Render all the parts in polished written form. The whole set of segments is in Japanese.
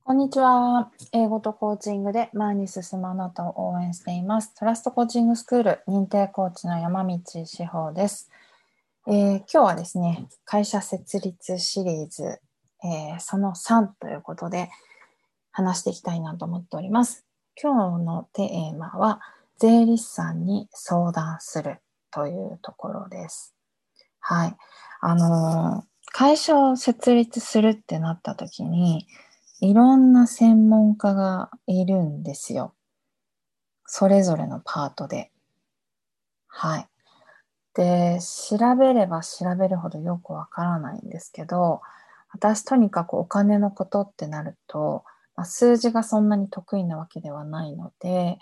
こんにちは。英語とコーチングで前に進むあなたを応援しています。トラストコーチングスクール認定コーチの山道志保です。今日はですね、会社設立シリーズ、その3ということで話していきたいなと思っております。今日のテーマは税理士さんに相談するというところです。はい。会社を設立するってなった時に、いろんな専門家がいるんですよ。それぞれのパートで。はい。で、調べれば調べるほどよくわからないんですけど、私とにかくお金のことってなると、数字がそんなに得意なわけではないので、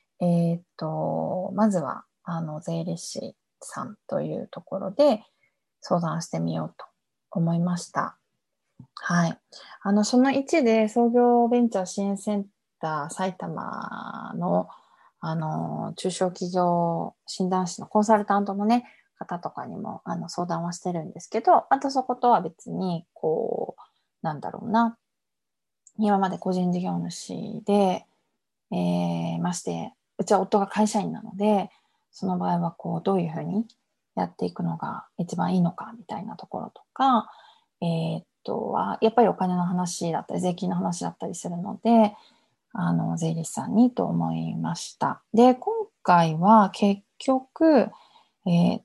まずは、税理士さんというところで相談してみようと思いました。はい。その1で創業ベンチャー支援センター埼玉の、中小企業診断士のコンサルタントのね、方とかにも、相談はしてるんですけど、あとそことは別に、なんだろうな、今まで個人事業主で、まして、うちは夫が会社員なので、その場合は、どういうふうにやっていくのが一番いいのか、みたいなところとか、やっぱりお金の話だったり、税金の話だったりするので、税理士さんにと思いました。で、今回は結局、えーっ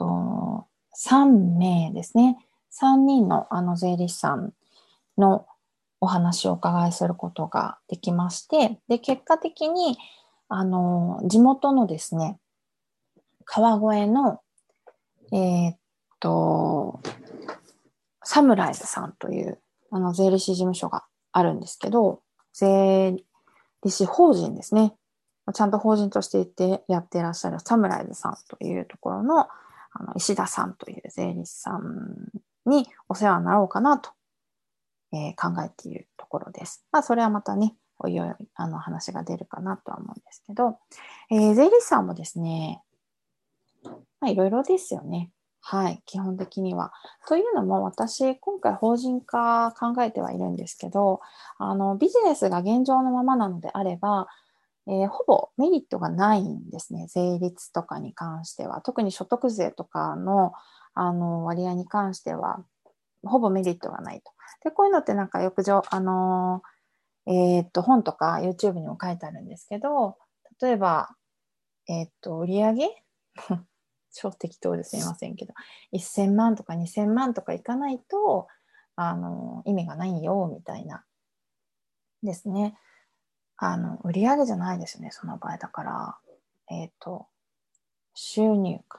3名ですね。3人の税理士さんのお話をお伺いすることができまして、で、結果的に、地元のですね、川越の、えーっと、サムライズさんという、税理士事務所があるんですけど、税理士法人ですね。ちゃんと法人としてやっていらっしゃるサムライズさんというところの、石田さんという税理士さんにお世話になろうかなと、考えているところです。それはまたね、おいおい、話が出るかなとは思うんですけど、税理士さんもですね、いろいろですよね。はい、基本的には。というのも、私、今回法人化考えてはいるんですけど、ビジネスが現状のままなのであれば、ほぼメリットがないんですね。税率とかに関しては。特に所得税とかの、割合に関しては、ほぼメリットがないと。で、こういうのってなんかよく本とか YouTube にも書いてあるんですけど、例えば、売上超適当ですいませんけど、1000万とか2000万とかいかないと、意味がないよ、みたいなですね。売上じゃないですね、その場合だから、収入か。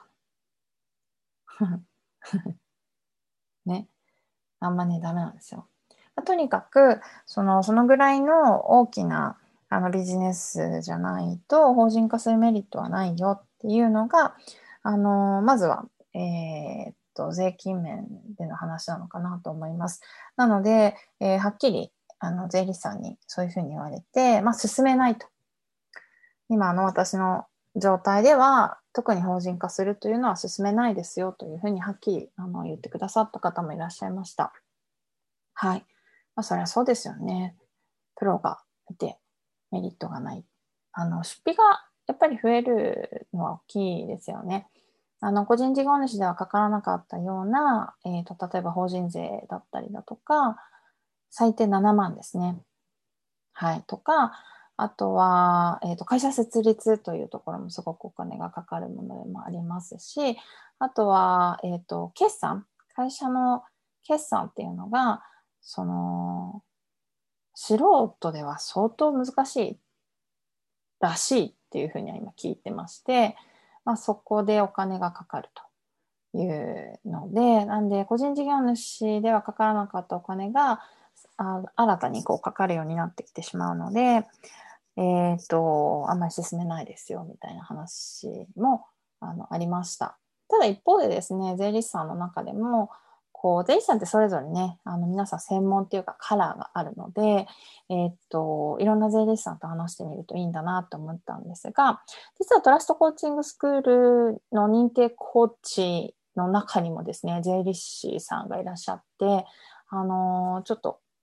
ね。あんまね、ダメなんですよ。とにかく、そのぐらいの大きなビジネスじゃないと、法人化するメリットはないよっていうのが、まずは、税金面での話なのかなと思います。なので、はっきり、税理士さんにそういうふうに言われて、進めないと。今の私の状態では、特に法人化するというのは進めないですよというふうにはっきり言ってくださった方もいらっしゃいました。はい。そりゃそうですよね。プロがいてメリットがない。出費がやっぱり増えるのは大きいですよね。個人事業主ではかからなかったような、例えば法人税だったりだとか、最低7万ですね。はい。とか、あとは、会社設立というところもすごくお金がかかるものでもありますし、あとは、決算、会社の決算っていうのが、その、素人では相当難しいらしいっていうふうには今聞いてまして、そこでお金がかかるというので、なんで個人事業主ではかからなかったお金が新たにかかるようになってきてしまうので、あんまり進めないですよみたいな話もありました。ただ一方でですね、税理士さんの中でも、税理士さんってそれぞれね、皆さん専門っていうかカラーがあるので、いろんな税理士さんと話してみるといいんだなと思ったんですが、実はトラストコーチングスクールの認定コーチの中にもですね、税理士さんがいらっしゃって、ちょっと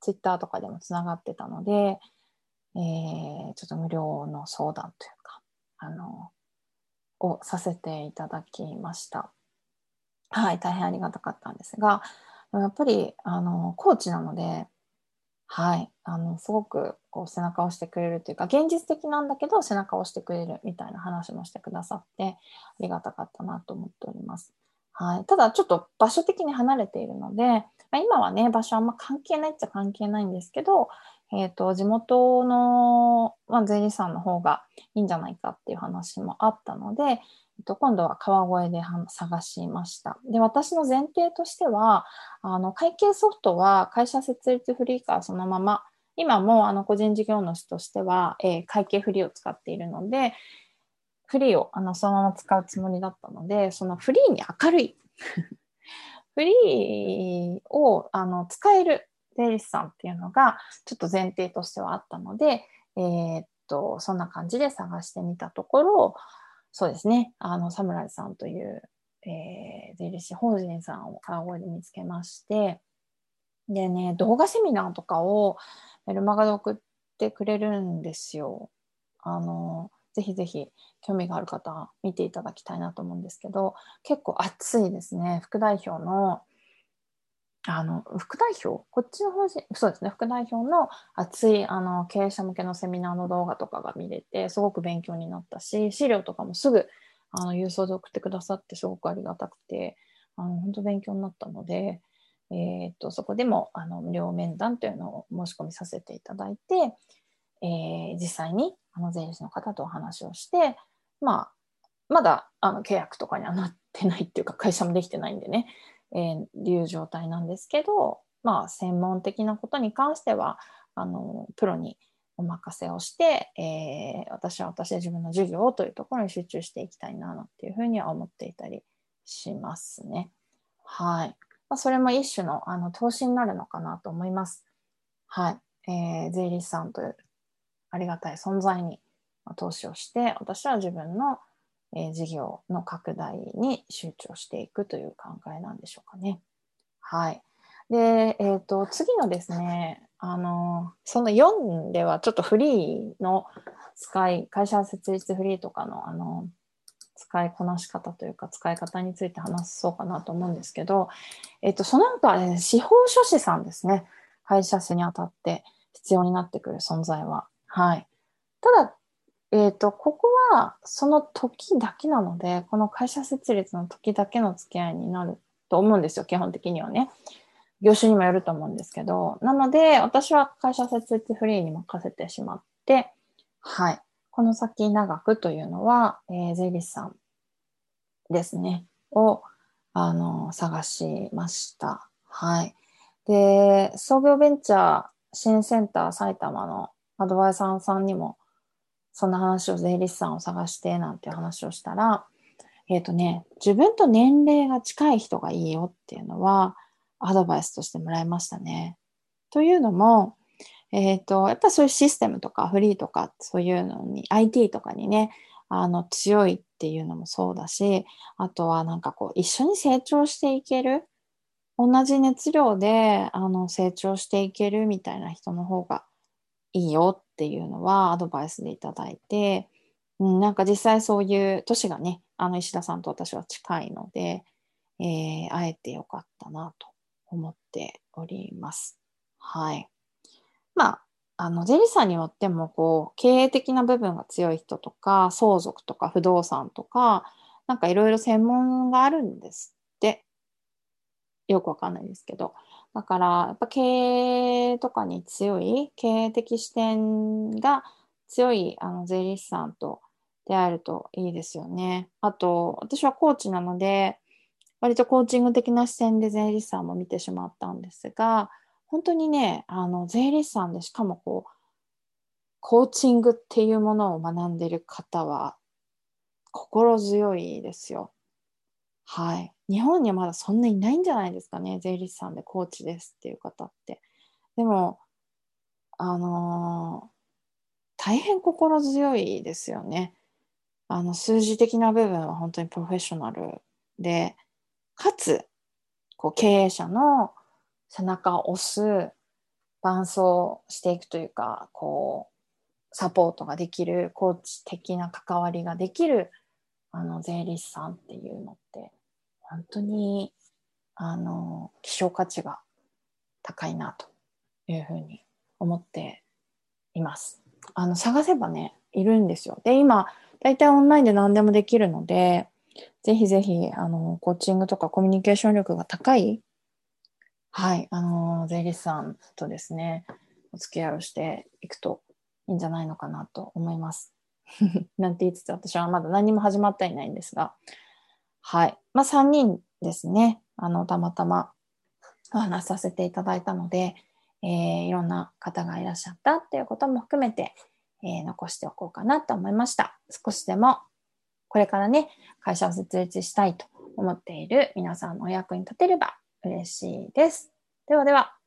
ツイッターとかでもつながってたので、ちょっと無料の相談というか、をさせていただきました。はい、大変ありがたかったんですが、やっぱり、コーチなので、はい、すごくこう背中を押してくれるというか、現実的なんだけど背中を押してくれるみたいな話もしてくださって、ありがたかったなと思っております。はい、ただちょっと場所的に離れているので、今はね、場所あんま関係ないっちゃ関係ないんですけど、地元の、税理士さんの方がいいんじゃないかっていう話もあったので、今度は川越で探しました。で、私の前提としては、会計ソフトは会社設立フリーからそのまま、今も個人事業主としては、会計フリーを使っているので、フリーをそのまま使うつもりだったので、そのフリーに明るいフリーを使える税理士さんっていうのがちょっと前提としてはあったので、そんな感じで探してみたところ、そうですね、サムライさんという、税理士法人さんを川越で見つけまして、でね、動画セミナーとかをメルマガで送ってくれるんですよ。ぜひぜひ興味がある方は見ていただきたいなと思うんですけど、結構熱いですね。副代表の、副代表こっちの方針、そうですね、副代表の熱い、経営者向けのセミナーの動画とかが見れて、すごく勉強になったし、資料とかもすぐ、郵送で送ってくださってすごくありがたくて、本当勉強になったので、そこでも、無料面談というのを申し込みさせていただいて、実際に、税理士の方とお話をして、まだ、契約とかにはなってないっていうか、会社もできてないんでね、いう状態なんですけど、専門的なことに関しては、プロにお任せをして、私は私で自分の授業というところに集中していきたいな、っていうふうには思っていたりしますね。はい。それも一種の、投資になるのかなと思います。はい。税理士さんというありがたい存在に投資をして、私は自分の事業の拡大に集中していくという考えなんでしょうかね。はい。で、次のですね、その4ではちょっとフリーの会社設立フリーとかの、使いこなし方というか、使い方について話そうかなと思うんですけど、その他はね、司法書士さんですね。会社設にあたって必要になってくる存在は。はい。ただ、ここはその時だけなので、この会社設立の時だけの付き合いになると思うんですよ、基本的にはね。業種にもよると思うんですけど。なので、私は会社設立フリーに任せてしまって、はい。この先長くというのは、税理士さんですね、を、探しました。はい。で、創業ベンチャー支援センター埼玉のアドバイザーさんにも、そんな話を税理士さんを探してなんて話をしたら、自分と年齢が近い人がいいよっていうのはアドバイスとしてもらいましたね。というのも、やっぱりそういうシステムとかフリーとかそういうのに IT とかにね、強いっていうのもそうだし、あとはなんかこう一緒に成長していける、同じ熱量で成長していけるみたいな人の方がいいよっていうのはアドバイスでいただいて、なんか実際そういう年がね、石田さんと私は近いので、会えてよかったなと思っております。はい。税理士さんによっても、こう、経営的な部分が強い人とか、相続とか不動産とか、なんかいろいろ専門があるんですって。よくわかんないですけど。だから、やっぱ経営とかに強い、経営的視点が強い、税理士さんと出会えるといいですよね。あと、私はコーチなので、割とコーチング的な視点で税理士さんも見てしまったんですが、本当にね、税理士さんでしかもこう、コーチングっていうものを学んでいる方は心強いですよ。はい。日本にはまだそんないないんじゃないですかね。税理士さんでコーチですっていう方って。でも、あのー大変心強いですよね。数字的な部分は本当にプロフェッショナルで、かつ、こう経営者の背中を押す伴走していくというか、こう、サポートができる、コーチ的な関わりができる、税理士さんっていうのって、本当に、希少価値が高いなというふうに思っています。探せばね、いるんですよ。で、今、大体オンラインで何でもできるので、ぜひぜひ、コーチングとかコミュニケーション力が高い、はい、税理士さんとですね、お付き合いをしていくといいんじゃないのかなと思います。なんて言いつつ、私はまだ何も始まっていないんですが、はい。まあ、3人ですね、たまたまお話しさせていただいたので、いろんな方がいらっしゃったっていうことも含めて、残しておこうかなと思いました。少しでもこれからね、会社を設立したいと思っている皆さんのお役に立てれば嬉しいです。ではでは。